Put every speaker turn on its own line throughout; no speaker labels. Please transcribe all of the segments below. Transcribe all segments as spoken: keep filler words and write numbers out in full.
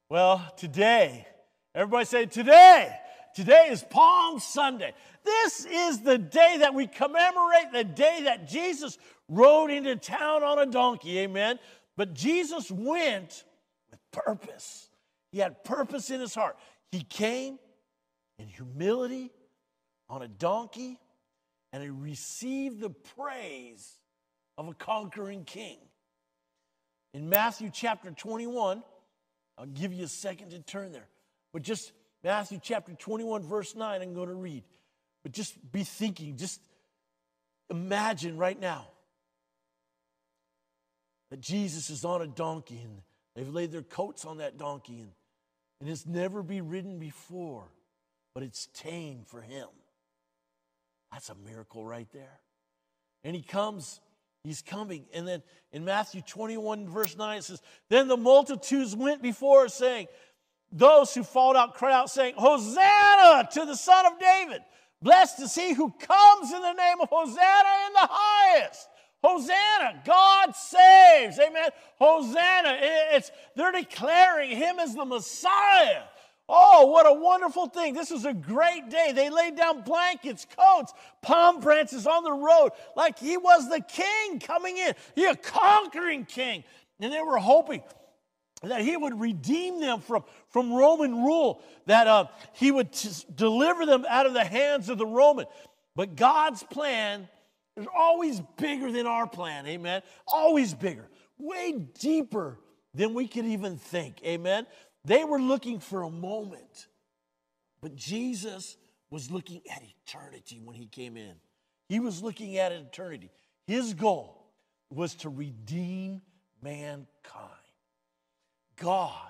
Well, today, everybody say today. Today is Palm Sunday. This is the day that we commemorate the day that Jesus rode into town on a donkey, amen? But Jesus went with purpose. He had purpose in his heart. He came in humility on a donkey, and he received the praise of a conquering king. In Matthew chapter twenty-one, I'll give you a second to turn there. But just Matthew chapter twenty-one, verse nine, I'm going to read. But just be thinking, just imagine right now that Jesus is on a donkey and they've laid their coats on that donkey and, and it's never been ridden before, but it's tame for him. That's a miracle right there. And he comes, he's coming. And then in Matthew twenty-one, verse nine, it says, then the multitudes went before, saying, those who followed out cried out, saying, Hosanna to the Son of David. Blessed is he who comes in the name of Hosanna in the highest. Hosanna, God saves. Amen. Hosanna, it's, they're declaring him as the Messiah. Oh, what a wonderful thing. This is a great day. They laid down blankets, coats, palm branches on the road like he was the king coming in. He a conquering king. And they were hoping that he would redeem them from, from Roman rule, that uh, he would t- deliver them out of the hands of the Roman. But God's plan is always bigger than our plan, amen? Always bigger, way deeper than we could even think, amen? They were looking for a moment, but Jesus was looking at eternity when he came in. He was looking at eternity. His goal was to redeem mankind. God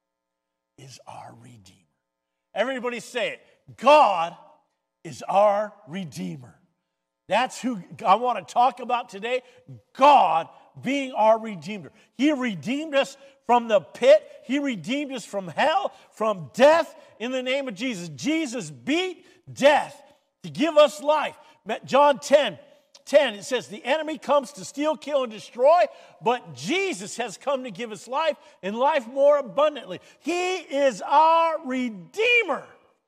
is our Redeemer. Everybody say it. God is our Redeemer. That's who I want to talk about today. God being our Redeemer. He redeemed us from the pit. He redeemed us from hell, from death in the name of Jesus. Jesus beat death to give us life. John ten. ten, it says, the enemy comes to steal, kill, and destroy, but Jesus has come to give us life and life more abundantly. He is our Redeemer.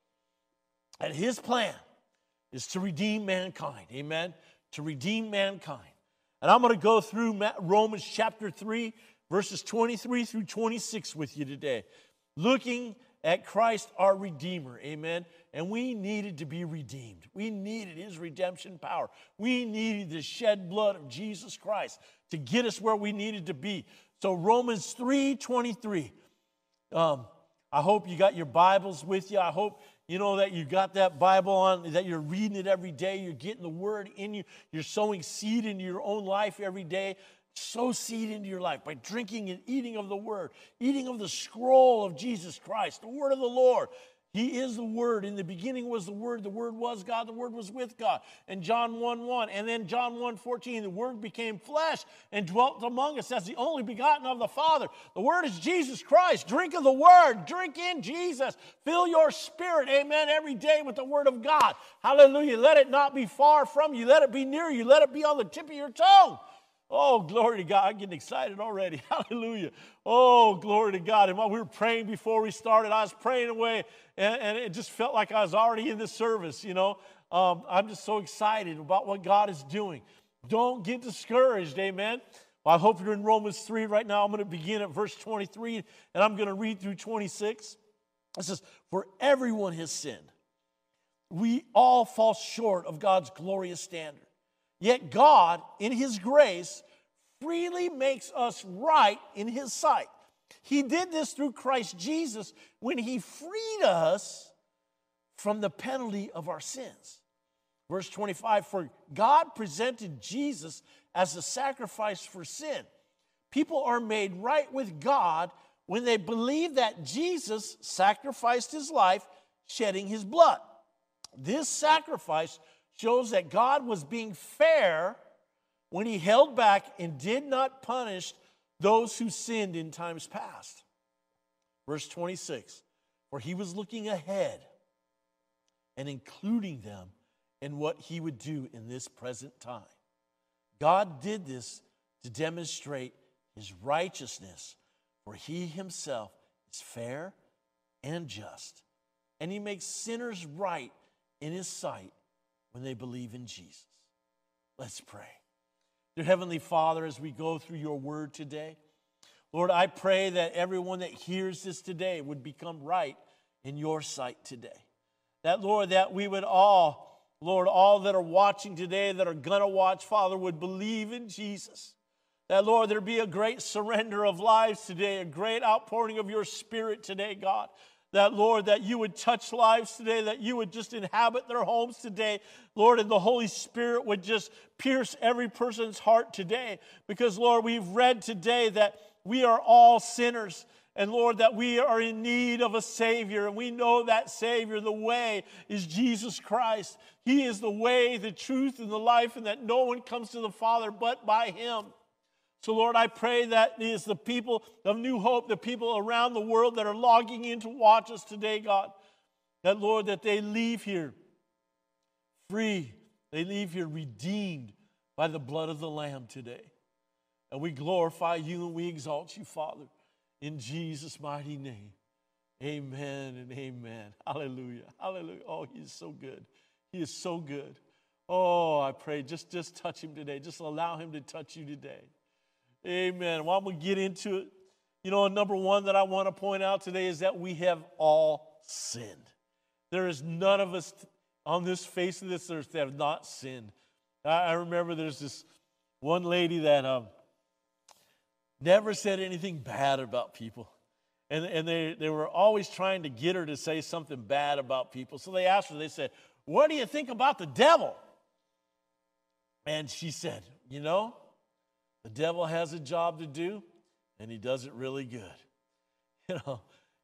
And his plan is to redeem mankind. Amen? To redeem mankind. And I'm going to go through Romans chapter three, verses twenty-three through twenty-six with you today. Looking at Christ our Redeemer. Amen? And we needed to be redeemed. We needed his redemption power. We needed the shed blood of Jesus Christ to get us where we needed to be. So Romans three twenty-three. Um, I hope you got your Bibles with you. I hope you know that you got that Bible on, that you're reading it every day. You're getting the word in you. You're sowing seed into your own life every day. Sow seed into your life by drinking and eating of the word, eating of the scroll of Jesus Christ, the word of the Lord. He is the Word. In the beginning was the Word. The Word was God. The Word was with God. And John one one. And then John one fourteen. The Word became flesh and dwelt among us as the only begotten of the Father. The Word is Jesus Christ. Drink of the Word. Drink in Jesus. Fill your spirit, amen, every day with the Word of God. Hallelujah. Let it not be far from you. Let it be near you. Let it be on the tip of your tongue. Oh, glory to God. I'm getting excited already. Hallelujah. Oh, glory to God. And while we were praying before we started, I was praying away, and, and it just felt like I was already in the service, you know. Um, I'm just so excited about what God is doing. Don't get discouraged, amen. Well, I hope you're in Romans three right now. I'm going to begin at verse twenty-three, and I'm going to read through twenty-six. It says, for everyone has sinned. We all fall short of God's glorious standard. Yet God, in his grace, freely makes us right in his sight. He did this through Christ Jesus when he freed us from the penalty of our sins. Verse twenty-five, for God presented Jesus as a sacrifice for sin. People are made right with God when they believe that Jesus sacrificed his life, shedding his blood. This sacrifice shows that God was being fair when he held back and did not punish those who sinned in times past. Verse twenty-six, for he was looking ahead and including them in what he would do in this present time. God did this to demonstrate his righteousness, for he himself is is fair and just. And he makes sinners right in his sight when they believe in Jesus. Let's pray. Dear Heavenly Father, as we go through your word today, Lord, I pray that everyone that hears this today would become right in your sight today. That, Lord, that we would all, Lord, all that are watching today, that are going to watch, Father, would believe in Jesus. That, Lord, there be a great surrender of lives today, a great outpouring of your Spirit today, God. That, Lord, that you would touch lives today, that you would just inhabit their homes today, Lord, and the Holy Spirit would just pierce every person's heart today. Because, Lord, we've read today that we are all sinners, and, Lord, that we are in need of a Savior, and we know that Savior, the way, is Jesus Christ. He is the way, the truth, and the life, and that no one comes to the Father but by him. So, Lord, I pray that is the people of New Hope, the people around the world that are logging in to watch us today, God, that, Lord, that they leave here free. They leave here redeemed by the blood of the Lamb today. And we glorify you and we exalt you, Father, in Jesus' mighty name. Amen and amen. Hallelujah. Hallelujah. Oh, he is so good. He is so good. Oh, I pray, just, just touch him today. Just allow him to touch you today. Amen. Well, I'm going to get into it. You know, number one that I want to point out today is that we have all sinned. There is none of us on this face of this earth that have not sinned. I, I remember there's this one lady that um, never said anything bad about people. And, and they, they were always trying to get her to say something bad about people. So they asked her, they said, "What do you think about the devil?" And she said, "You know, the devil has a job to do, and he does it really good." You know,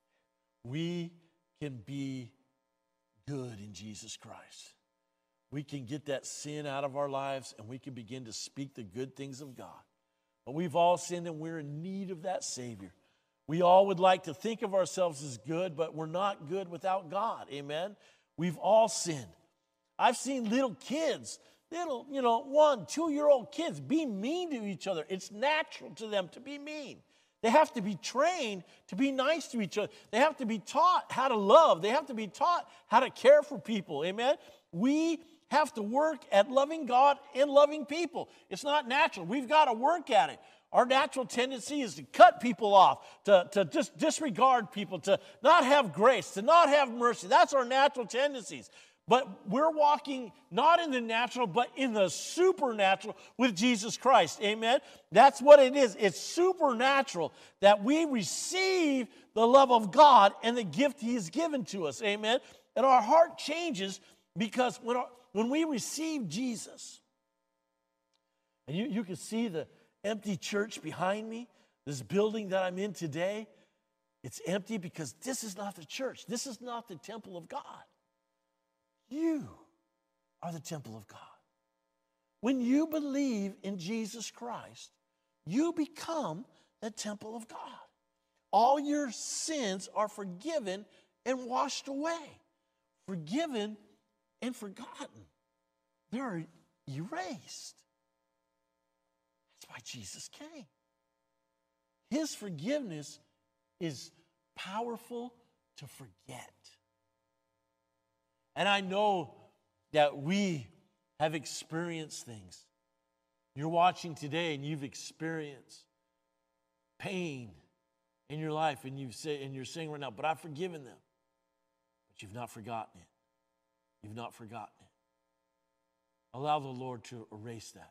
we can be good in Jesus Christ. We can get that sin out of our lives, and we can begin to speak the good things of God. But we've all sinned, and we're in need of that Savior. We all would like to think of ourselves as good, but we're not good without God. Amen? We've all sinned. I've seen little kids, little, you know, one, two-year-old kids be mean to each other. It's natural to them to be mean. They have to be trained to be nice to each other. They have to be taught how to love. They have to be taught how to care for people. Amen? We have to work at loving God and loving people. It's not natural. We've got to work at it. Our natural tendency is to cut people off, to, to just disregard people, to not have grace, to not have mercy. That's our natural tendencies. But we're walking not in the natural, but in the supernatural with Jesus Christ. Amen? That's what it is. It's supernatural that we receive the love of God and the gift he has given to us. Amen? And our heart changes because when, our, when we receive Jesus, and you, you can see the empty church behind me, this building that I'm in today, it's empty because this is not the church. This is not the temple of God. You are the temple of God. When you believe in Jesus Christ, you become the temple of God. All your sins are forgiven and washed away. Forgiven and forgotten. They're erased. That's why Jesus came. His forgiveness is powerful to forget. And I know that we have experienced things. You're watching today and you've experienced pain in your life, and you've say, and you're saying right now, "But I've forgiven them." But you've not forgotten it. You've not forgotten it. Allow the Lord to erase that.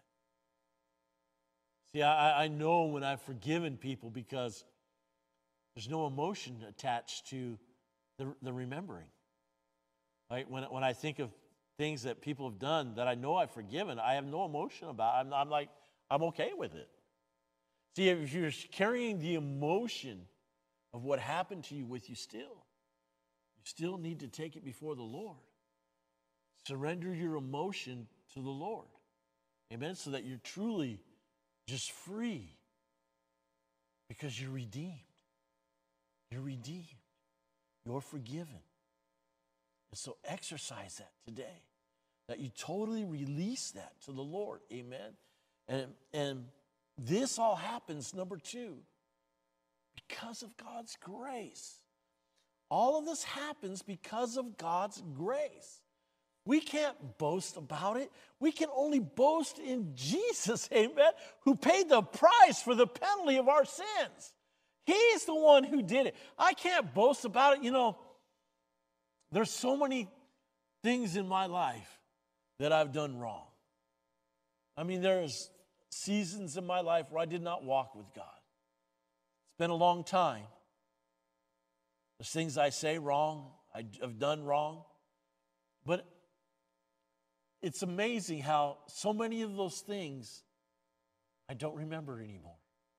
See, I, I know when I've forgiven people because there's no emotion attached to the, the remembering. Right? When, when I think of things that people have done that I know I've forgiven, I have no emotion about it. I'm, I'm like, I'm okay with it. See, if you're carrying the emotion of what happened to you with you still, you still need to take it before the Lord. Surrender your emotion to the Lord. Amen? So that you're truly just free because you're redeemed. You're redeemed. You're forgiven. And so exercise that today, that you totally release that to the Lord. Amen? And, and this all happens, number two, because of God's grace. All of this happens because of God's grace. We can't boast about it. We can only boast in Jesus, amen, who paid the price for the penalty of our sins. He's the one who did it. I can't boast about it. You know, there's so many things in my life that I've done wrong. I mean, there's seasons in my life where I did not walk with God. It's been a long time. There's things I say wrong, I've done wrong. But it's amazing how so many of those things I don't remember anymore.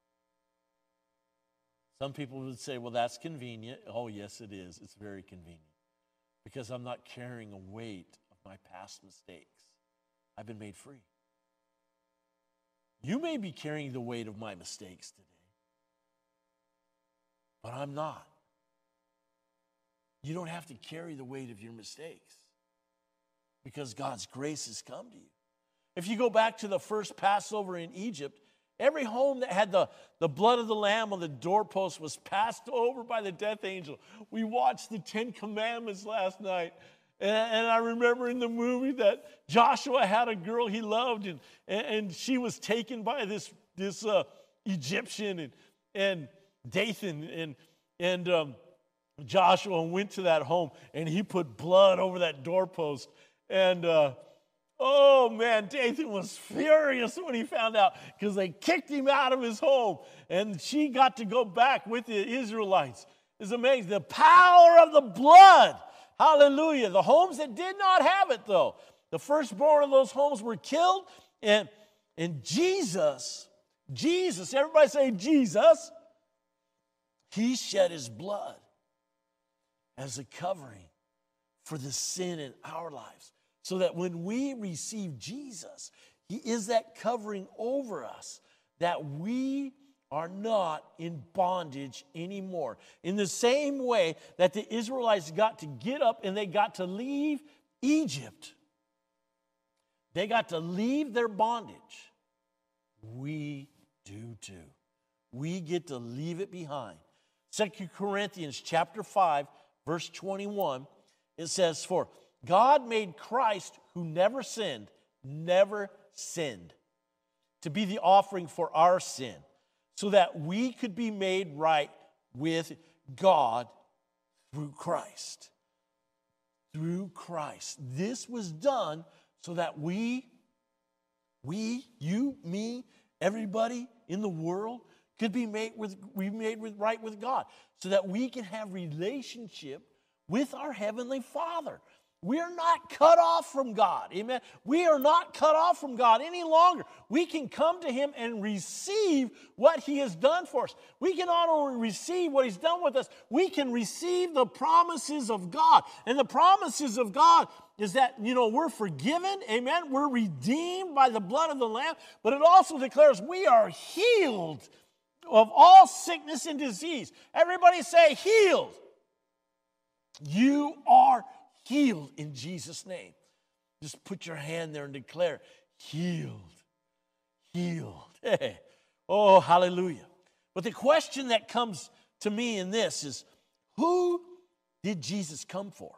Some people would say, well, that's convenient. Oh, yes, it is. It's very convenient because I'm not carrying a weight of my past mistakes. I've been made free. You may be carrying the weight of my mistakes today, but I'm not. You don't have to carry the weight of your mistakes because God's grace has come to you. If you go back to the first Passover in Egypt, every home that had the, the blood of the lamb on the doorpost was passed over by the death angel. We watched the Ten Commandments last night. And, and I remember in the movie that Joshua had a girl he loved, and, and, and she was taken by this, this uh, Egyptian, and, and Dathan, and, and um, Joshua went to that home, and he put blood over that doorpost. And uh, oh, man, Dathan was furious when he found out because they kicked him out of his home. And she got to go back with the Israelites. It's amazing. The power of the blood. Hallelujah. The homes that did not have it, though, the firstborn of those homes were killed. And, and Jesus, Jesus, everybody say Jesus, he shed his blood as a covering for the sin in our lives. So that when we receive Jesus, he is that covering over us, that we are not in bondage anymore. In the same way that the Israelites got to get up and they got to leave Egypt, they got to leave their bondage. We do too. We get to leave it behind. Second Corinthians chapter five, verse twenty-one, it says, for God made Christ, who never sinned, never sinned, to be the offering for our sin, so that we could be made right with God through Christ. Through Christ. This was done so that we, we, you, me, everybody in the world could be made with, be made with right with God, so that we can have relationship with our Heavenly Father. We are not cut off from God. Amen. We are not cut off from God any longer. We can come to him and receive what he has done for us. We can not only receive what he's done with us, we can receive the promises of God. And the promises of God is that, you know, we're forgiven. Amen. We're redeemed by the blood of the Lamb. But it also declares we are healed of all sickness and disease. Everybody say healed. You are healed in Jesus' name. Just put your hand there and declare, healed, healed. Hey. Oh, hallelujah. But the question that comes to me in this is, who did Jesus come for?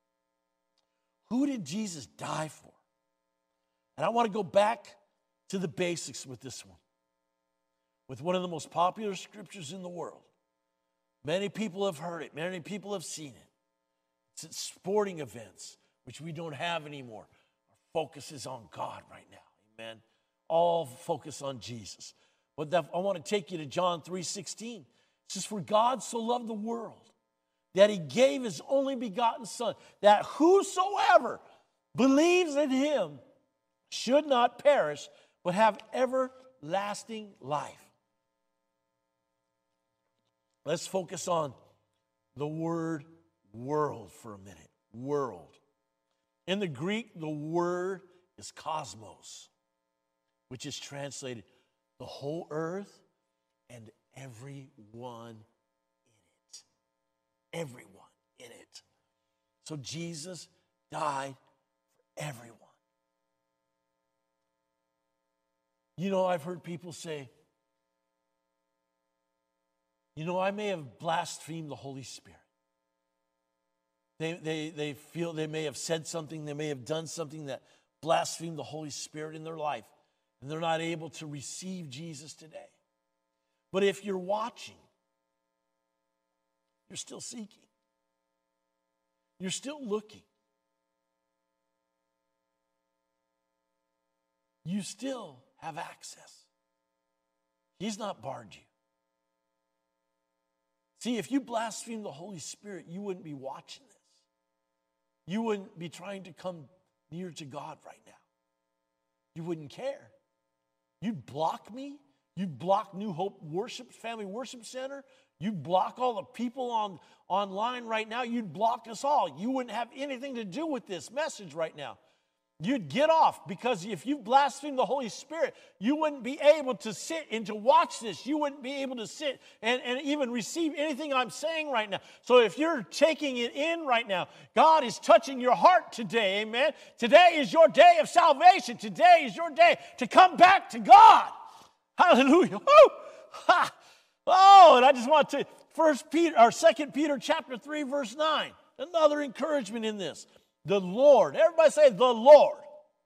Who did Jesus die for? And I want to go back to the basics with this one, with one of the most popular scriptures in the world. Many people have heard it. Many people have seen it. It's at sporting events, which we don't have anymore. Our focus is on God right now. Amen. All focus on Jesus. But that, I want to take you to John three sixteen. It says, for God so loved the world that he gave his only begotten Son, that whosoever believes in him should not perish, but have everlasting life. Let's focus on the word world for a minute. World. In the Greek, the word is cosmos, which is translated the whole earth and everyone in it. Everyone in it. So Jesus died for everyone. You know, I've heard people say, You know, I may have blasphemed the Holy Spirit. They, they, they feel they may have said something, they may have done something that blasphemed the Holy Spirit in their life, and they're not able to receive Jesus today. But if you're watching, you're still seeking. You're still looking. You still have access. He's not barred you. See, if you blaspheme the Holy Spirit, you wouldn't be watching this. You wouldn't be trying to come near to God right now. You wouldn't care. You'd block me. You'd block New Hope Worship, Family Worship Center. You'd block all the people on online right now. You'd block us all. You wouldn't have anything to do with this message right now. You'd get off, because if you blaspheme the Holy Spirit, you wouldn't be able to sit and to watch this. You wouldn't be able to sit and, and even receive anything I'm saying right now. So if you're taking it in right now, God is touching your heart today, amen? Today is your day of salvation. Today is your day to come back to God. Hallelujah. Woo! Ha! Oh, and I just want to, First Peter, or Second Peter chapter three, verse nine. Another encouragement in this. The Lord, everybody say, the Lord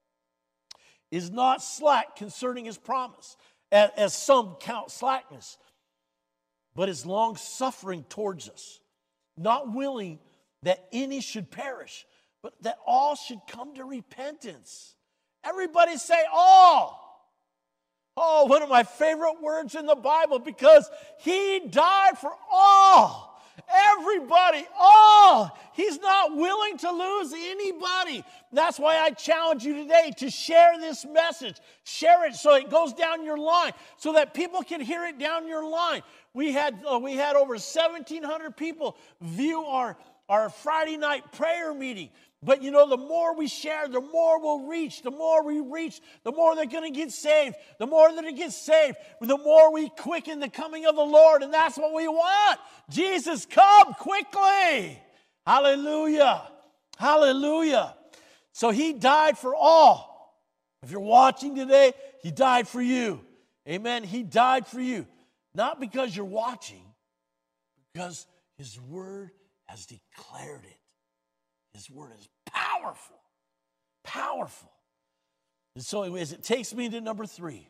is not slack concerning his promise, as, as some count slackness, but is long-suffering towards us, not willing that any should perish, but that all should come to repentance. Everybody say all. Oh, one of my favorite words in the Bible, because he died for all. Everybody, all. He's not willing to lose anybody. That's why I challenge you today to share this message. Share it so it goes down your line, so that people can hear it down your line. We had uh, we had over seventeen hundred people view our, our Friday night prayer meeting. But you know, the more we share, the more we'll reach. The more we reach, the more they're going to get saved. The more that it gets saved, the more we quicken the coming of the Lord. And that's what we want. Jesus, come quickly. Hallelujah. Hallelujah. So he died for all. If you're watching today, he died for you. Amen. He died for you. Not because you're watching, because his word has declared it. His word is powerful, powerful. And so anyways, it takes me to number three.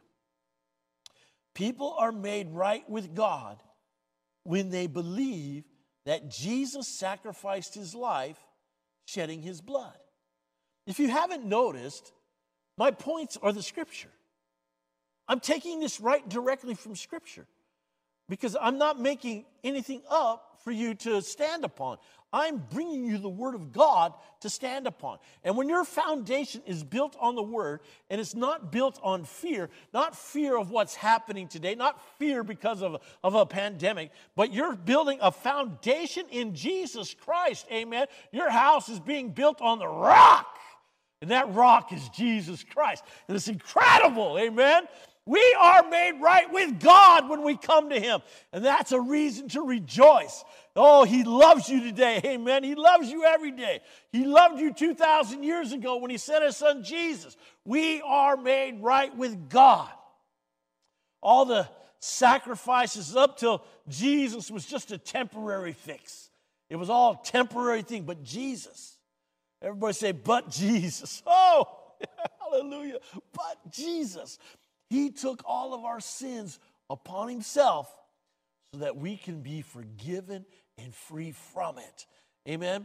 People are made right with God when they believe that Jesus sacrificed his life, shedding his blood. If you haven't noticed, my points are the Scripture. I'm taking this right directly from Scripture, because I'm not making anything up for you to stand upon. I'm bringing you the Word of God to stand upon. And when your foundation is built on the Word, and it's not built on fear, not fear of what's happening today, not fear because of, of a pandemic, but you're building a foundation in Jesus Christ, amen, your house is being built on the rock. And that rock is Jesus Christ. And it's incredible, amen. We are made right with God when we come to him. And that's a reason to rejoice. Oh, he loves you today. Amen. He loves you every day. He loved you two thousand years ago when he sent his son Jesus. We are made right with God. All the sacrifices up till Jesus was just a temporary fix. It was all a temporary thing. But Jesus, everybody say, but Jesus. Oh, hallelujah. But Jesus. He took all of our sins upon himself so that we can be forgiven and free from it. Amen?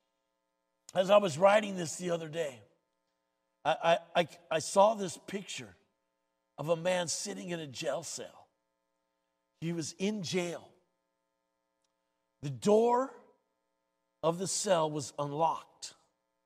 As I was writing this the other day, I, I, I, I saw this picture of a man sitting in a jail cell. He was in jail. The door of the cell was unlocked,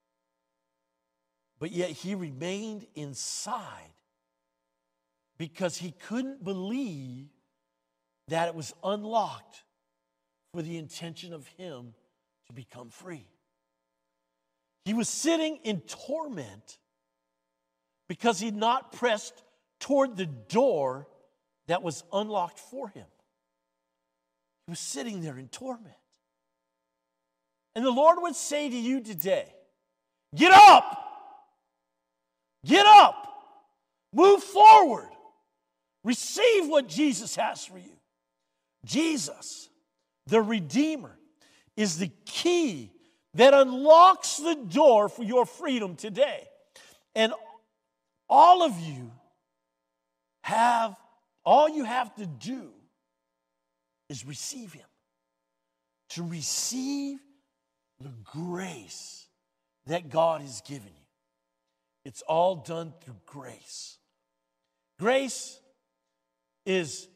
but yet he remained inside, because he couldn't believe that it was unlocked for the intention of him to become free. He was sitting in torment because he'd not pressed toward the door that was unlocked for him. He was sitting there in torment. And the Lord would say to you today, get up! Get up! Move forward! Receive what Jesus has for you. Jesus, the Redeemer, is the key that unlocks the door for your freedom today. And all of you have, all you have to do is receive him. To receive the grace that God has given you. It's all done through grace. Grace is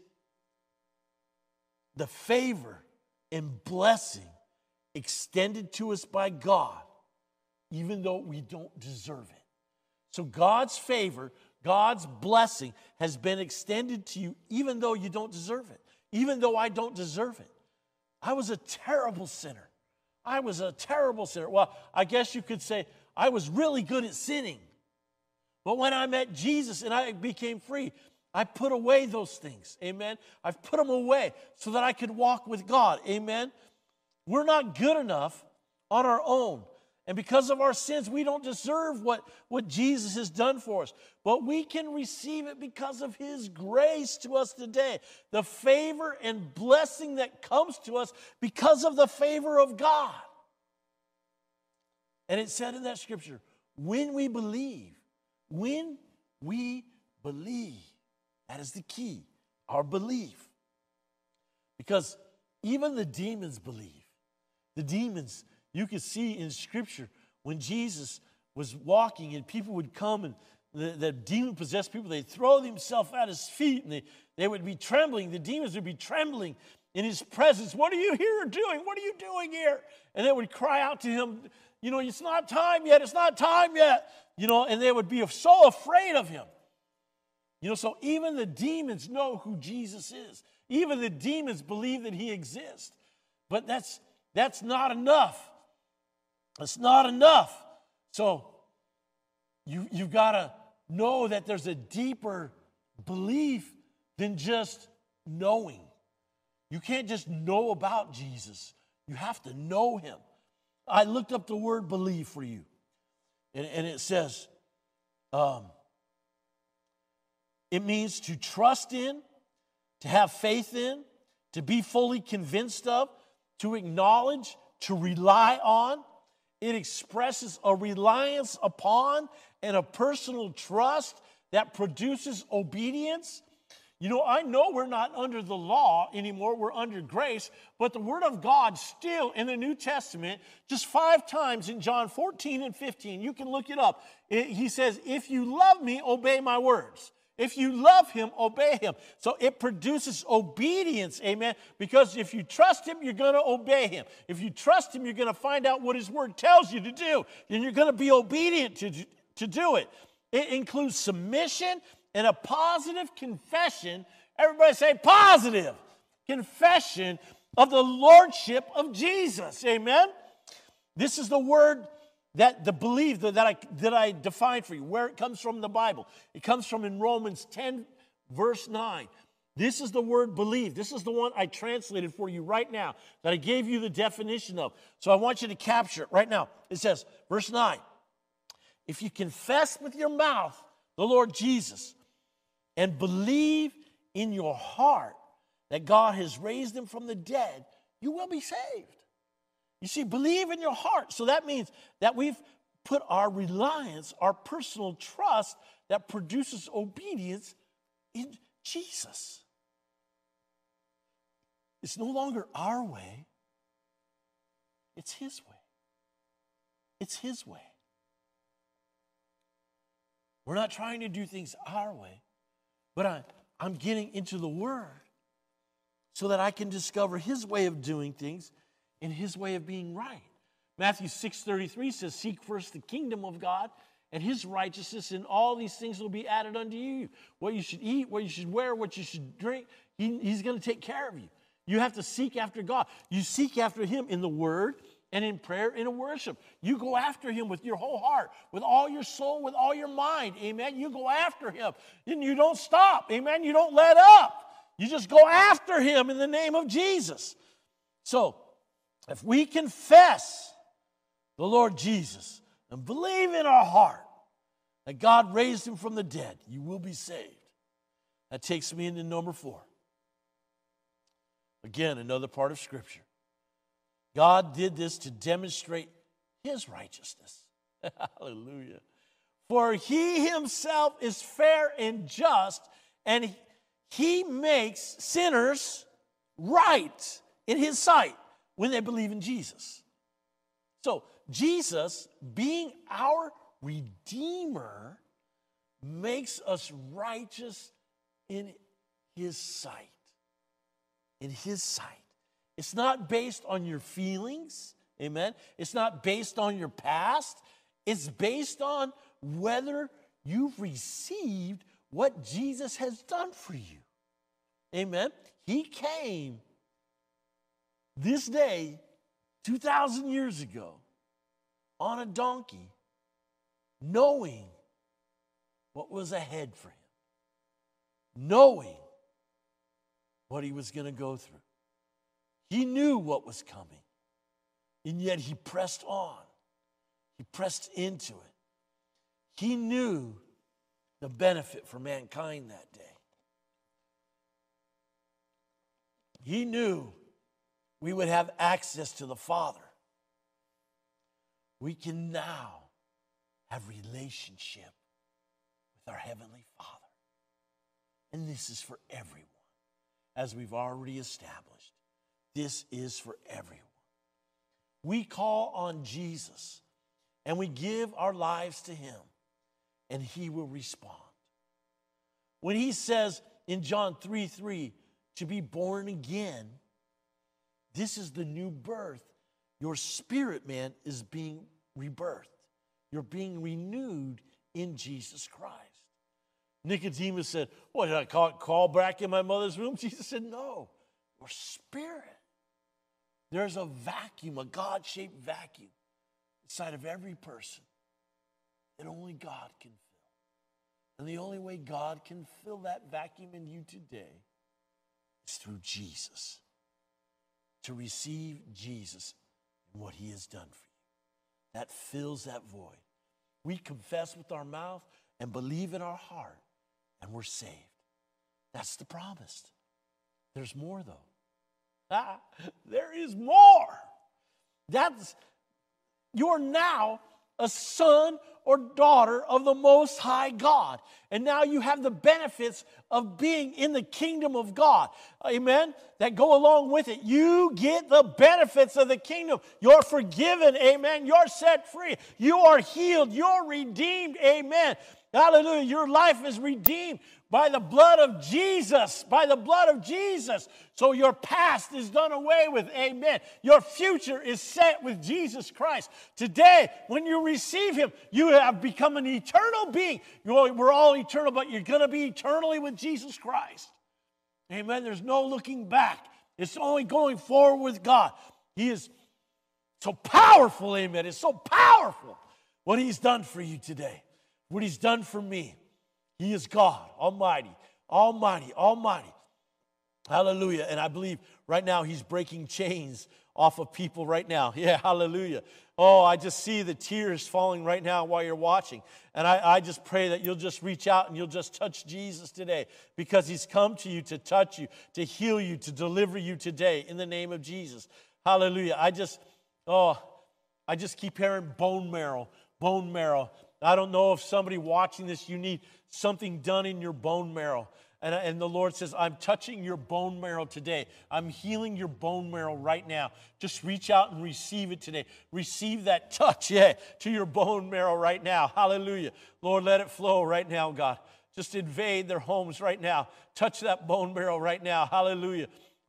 the favor and blessing extended to us by God, even though we don't deserve it. So God's favor, God's blessing has been extended to you even though you don't deserve it, even though I don't deserve it. I was a terrible sinner. I was a terrible sinner. Well, I guess you could say I was really good at sinning. But when I met Jesus and I became free, I put away those things. Amen. I've put them away so that I could walk with God. Amen. We're not good enough on our own. And because of our sins, we don't deserve what, what Jesus has done for us. But we can receive it because of his grace to us today. The favor and blessing that comes to us because of the favor of God. And it said in that scripture, when we believe, when we believe, that is the key, our belief. Because even the demons believe. The demons, you can see in Scripture, when Jesus was walking and people would come and the, the demon-possessed people, they'd throw themselves at his feet and they, they would be trembling. The demons would be trembling in his presence. What are you here doing? What are you doing here? And they would cry out to him, you know, it's not time yet. It's not time yet. You know, and they would be so afraid of him. You know, so even the demons know who Jesus is. Even the demons believe that he exists. But that's that's not enough. It's not enough. So you, you've got to know that there's a deeper belief than just knowing. You can't just know about Jesus. You have to know him. I looked up the word believe for you. And, and it says, um, it means to trust in, to have faith in, to be fully convinced of, to acknowledge, to rely on. It expresses a reliance upon and a personal trust that produces obedience. You know, I know we're not under the law anymore, we're under grace, but the Word of God still in the New Testament, just five times in John fourteen and fifteen, you can look it up. It, he says, if you love me, obey my words. If you love him, obey him. So it produces obedience, amen, because if you trust him, you're going to obey him. If you trust him, you're going to find out what his word tells you to do, and you're going to be obedient to, to do it. It includes submission and a positive confession. Everybody say positive confession of the lordship of Jesus, amen. This is the word that the belief that I, that I defined for you, where it comes from in the Bible. It comes from in Romans ten, verse nine. This is the word believe. This is the one I translated for you right now, that I gave you the definition of. So I want you to capture it right now. It says, verse nine, if you confess with your mouth the Lord Jesus and believe in your heart that God has raised him from the dead, you will be saved. You see, believe in your heart. So that means that we've put our reliance, our personal trust that produces obedience in Jesus. It's no longer our way. It's his way. It's his way. We're not trying to do things our way, but I, I'm getting into the Word so that I can discover his way of doing things in his way of being right. Matthew six thirty-three says, seek first the kingdom of God and his righteousness, and all these things will be added unto you. What you should eat, what you should wear, what you should drink, he, he's going to take care of you. You have to seek after God. You seek after him in the word and in prayer and in worship. You go after him with your whole heart, with all your soul, with all your mind. Amen. You go after him. And you don't stop. Amen. You don't let up. You just go after him in the name of Jesus. So, if we confess the Lord Jesus and believe in our heart that God raised him from the dead, you will be saved. That takes me into number four. Again, another part of Scripture. God did this to demonstrate his righteousness. Hallelujah. For he himself is fair and just, and he makes sinners right in his sight when they believe in Jesus. So, Jesus, being our Redeemer, makes us righteous in his sight. In his sight. It's not based on your feelings, amen? It's not based on your past. It's based on whether you've received what Jesus has done for you. Amen? He came this day, two thousand years ago, on a donkey, knowing what was ahead for him, knowing what he was going to go through. He knew what was coming, and yet he pressed on. He pressed into it. He knew the benefit for mankind that day. He knew we would have access to the Father. We can now have relationship with our Heavenly Father. And this is for everyone. As we've already established, this is for everyone. We call on Jesus and we give our lives to him, and he will respond. When he says in John three three, to be born again, this is the new birth. Your spirit, man, is being rebirthed. You're being renewed in Jesus Christ. Nicodemus said, what, did I call, call back in my mother's womb? Jesus said, no, your spirit. There's a vacuum, a God-shaped vacuum inside of every person that only God can fill. And the only way God can fill that vacuum in you today is through Jesus. To receive Jesus and what he has done for you. That fills that void. We confess with our mouth and believe in our heart, and we're saved. That's the promise. There's more, though. Ah, there is more. That's, you're now a son or daughter of the Most High God. And now you have the benefits of being in the kingdom of God. Amen? That go along with it. You get the benefits of the kingdom. You're forgiven. Amen. You're set free. You are healed. You're redeemed. Amen. Hallelujah. Your life is redeemed by the blood of Jesus. By the blood of Jesus. So your past is done away with. Amen. Your future is set with Jesus Christ. Today, when you receive him, you have become an eternal being. We're all eternal, but you're going to be eternally with Jesus Christ. Amen. There's no looking back. It's only going forward with God. He is so powerful. Amen. It's so powerful what he's done for you today. What he's done for me. He is God, Almighty, Almighty, Almighty. Hallelujah. And I believe right now he's breaking chains off of people right now. Yeah, hallelujah. Oh, I just see the tears falling right now while you're watching. And I, I just pray that you'll just reach out and you'll just touch Jesus today, because he's come to you to touch you, to heal you, to deliver you today in the name of Jesus. Hallelujah. I just, oh, I just keep hearing bone marrow, bone marrow. I don't know if somebody watching this, you need something done in your bone marrow. And, and the Lord says, I'm touching your bone marrow today. I'm healing your bone marrow right now. Just reach out and receive it today. Receive that touch, yeah, to your bone marrow right now. Hallelujah. Lord, let it flow right now, God. Just invade their homes right now. Touch that bone marrow right now. Hallelujah.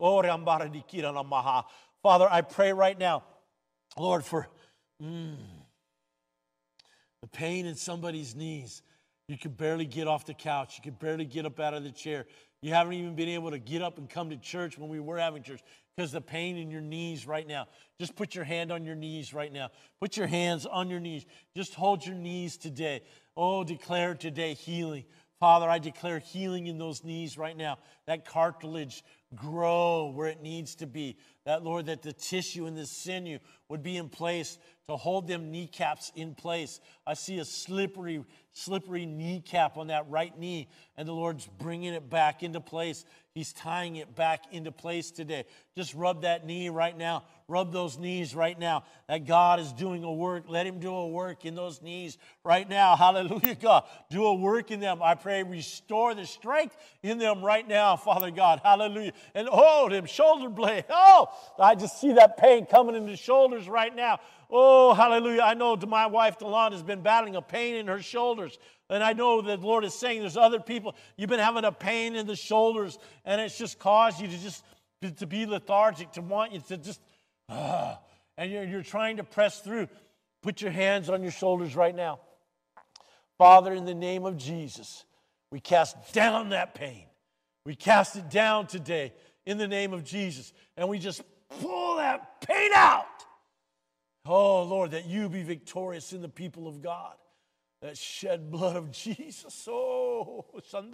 Father, I pray right now, Lord, for mm, the pain in somebody's knees. You can barely get off the couch. You can barely get up out of the chair. You haven't even been able to get up and come to church when we were having church because of the pain in your knees right now. Just put your hand on your knees right now. Put your hands on your knees. Just hold your knees today. Oh, declare today healing. Father, I declare healing in those knees right now. That cartilage grow where it needs to be. That, Lord, that the tissue and the sinew would be in place to hold them kneecaps in place. I see a slippery, slippery kneecap on that right knee, and the Lord's bringing it back into place. He's tying it back into place today. Just rub that knee right now. Rub those knees right now. That God is doing a work. Let him do a work in those knees right now. Hallelujah, God. Do a work in them. I pray restore the strength in them right now, Father God. Hallelujah. And oh, them shoulder blade. Oh, I just see that pain coming in the shoulders right now. Oh, hallelujah. I know my wife, Delon, has been battling a pain in her shoulders. And I know that the Lord is saying there's other people, you've been having a pain in the shoulders, and it's just caused you to just to be lethargic, to want you to just, uh, and you're, you're trying to press through. Put your hands on your shoulders right now. Father, in the name of Jesus, we cast down that pain. We cast it down today in the name of Jesus. And we just pull that pain out. Oh, Lord, that you be victorious in the people of God. That shed blood of Jesus. Oh,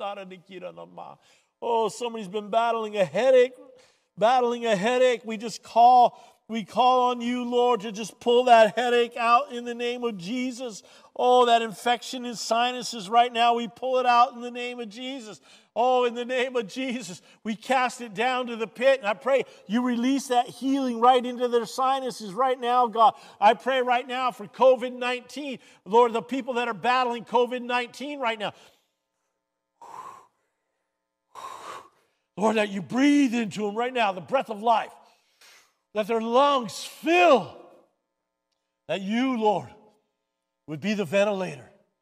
oh, somebody's been battling a headache, battling a headache. We just call, we call on you, Lord, to just pull that headache out in the name of Jesus. Oh, that infection in sinuses right now, we pull it out in the name of Jesus. Oh, in the name of Jesus, we cast it down to the pit. And I pray you release that healing right into their sinuses right now, God. I pray right now for covid nineteen. Lord, the people that are battling covid nineteen right now. Lord, that you breathe into them right now, the breath of life. That their lungs fill. That you, Lord, would be the ventilator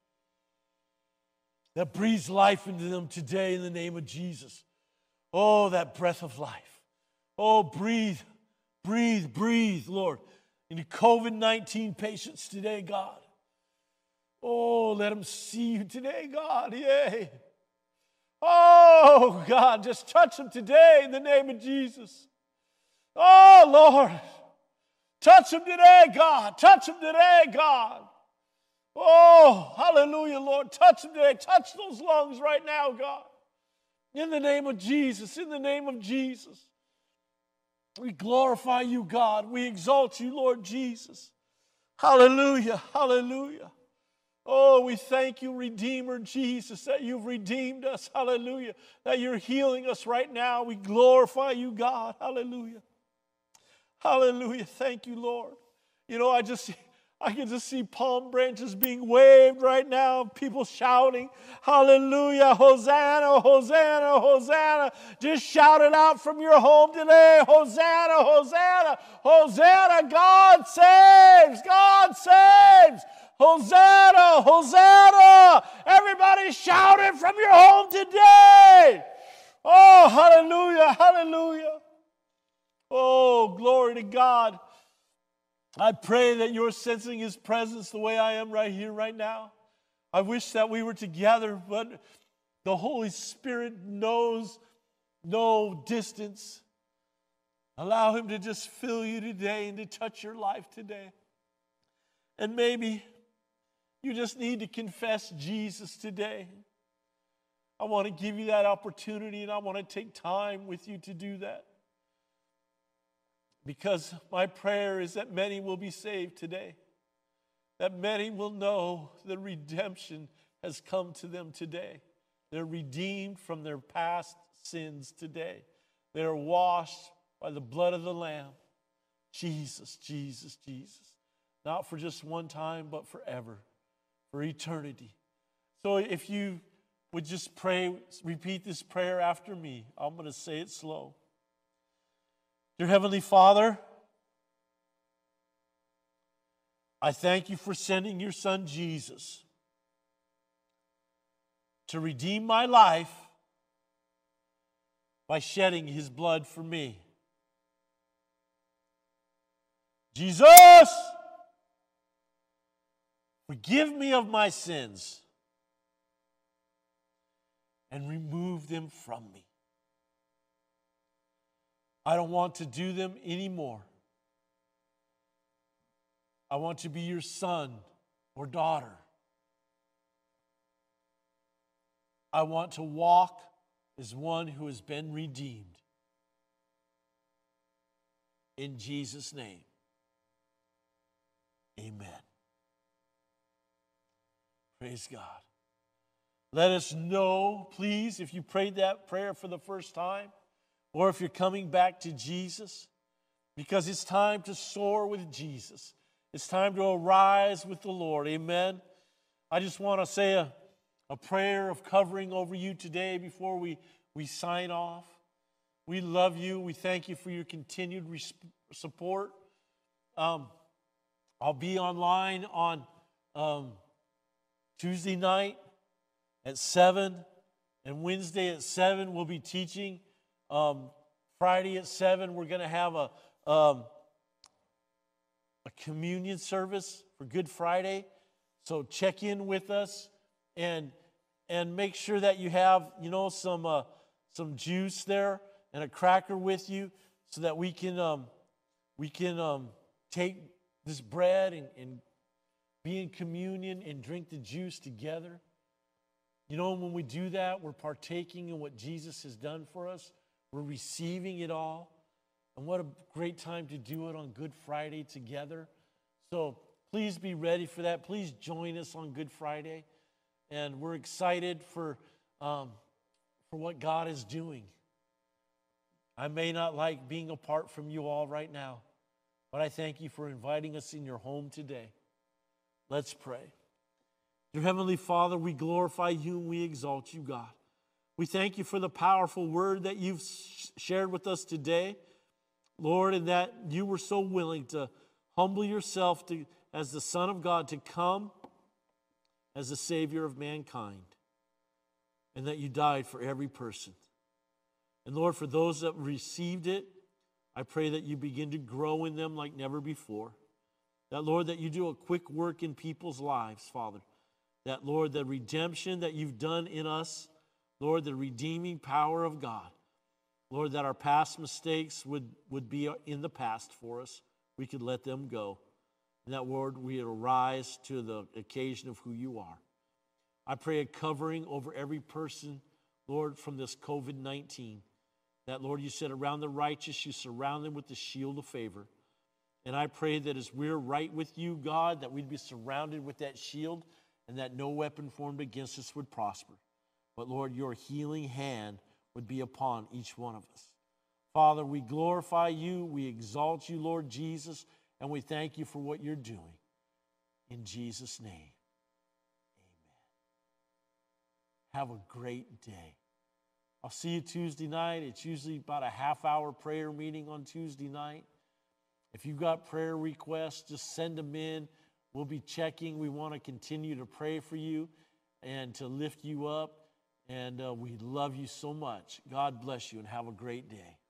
that breathes life into them today in the name of Jesus. Oh, that breath of life. Oh, breathe, breathe, breathe, Lord, into covid nineteen patients today, God. Oh, let them see you today, God. Yay. Oh, God, just touch them today in the name of Jesus. Oh, Lord, touch them today, God. Touch them today, God. Oh, hallelujah, Lord. Touch them today. Touch those lungs right now, God. In the name of Jesus, in the name of Jesus. We glorify you, God. We exalt you, Lord Jesus. Hallelujah, hallelujah. Oh, we thank you, Redeemer Jesus, that you've redeemed us. Hallelujah. That you're healing us right now. We glorify you, God. Hallelujah. Hallelujah. Thank you, Lord. You know, I just... I can just see palm branches being waved right now, people shouting, hallelujah, Hosanna, Hosanna, Hosanna. Just shout it out from your home today, Hosanna, Hosanna, Hosanna, God saves, God saves, Hosanna, Hosanna. Everybody shout it from your home today. Oh, hallelujah, hallelujah. Oh, glory to God. I pray that you're sensing his presence the way I am right here, right now. I wish that we were together, but the Holy Spirit knows no distance. Allow him to just fill you today and to touch your life today. And maybe you just need to confess Jesus today. I want to give you that opportunity, and I want to take time with you to do that. Because my prayer is that many will be saved today. That many will know the redemption has come to them today. They're redeemed from their past sins today. They are washed by the blood of the Lamb. Jesus, Jesus, Jesus. Not for just one time, but forever. For eternity. So if you would just pray, repeat this prayer after me. I'm going to say it slow. Dear Heavenly Father, I thank you for sending your Son Jesus to redeem my life by shedding his blood for me. Jesus, forgive me of my sins and remove them from me. I don't want to do them anymore. I want to be your son or daughter. I want to walk as one who has been redeemed. In Jesus' name, amen. Praise God. Let us know, please, if you prayed that prayer for the first time, or if you're coming back to Jesus, because it's time to soar with Jesus. It's time to arise with the Lord. Amen. I just want to say a, a prayer of covering over you today before we, we sign off. We love you. We thank you for your continued res- support. Um, I'll be online on um, Tuesday night at seven, and Wednesday at seven we'll be teaching. Um, Friday at seven we're going to have a, um, a communion service for Good Friday. So check in with us and and make sure that you have, you know, some uh, some juice there and a cracker with you, so that we can um, we can um, take this bread and, and be in communion and drink the juice together. You know, when we do that, we're partaking in what Jesus has done for us. We're receiving it all. And what a great time to do it on Good Friday together. So please be ready for that. Please join us on Good Friday. And we're excited for, um, for what God is doing. I may not like being apart from you all right now, but I thank you for inviting us in your home today. Let's pray. Dear Heavenly Father, we glorify you and we exalt you, God. We thank you for the powerful word that you've shared with us today, Lord, and that you were so willing to humble yourself to, as the Son of God, to come as the Savior of mankind, and that you died for every person. And Lord, for those that received it, I pray that you begin to grow in them like never before. That, Lord, that you do a quick work in people's lives, Father. That, Lord, the redemption that you've done in us, Lord, the redeeming power of God, Lord, that our past mistakes would, would be in the past for us. We could let them go. And that, Lord, we would arise to the occasion of who you are. I pray a covering over every person, Lord, from this covid nineteen. That, Lord, you said around the righteous, you surround them with the shield of favor. And I pray that as we're right with you, God, that we'd be surrounded with that shield and that no weapon formed against us would prosper. But, Lord, your healing hand would be upon each one of us. Father, we glorify you, we exalt you, Lord Jesus, and we thank you for what you're doing. In Jesus' name, amen. Have a great day. I'll see you Tuesday night. It's usually about a half-hour prayer meeting on Tuesday night. If you've got prayer requests, just send them in. We'll be checking. We want to continue to pray for you and to lift you up. And uh, we love you so much. God bless you and have a great day.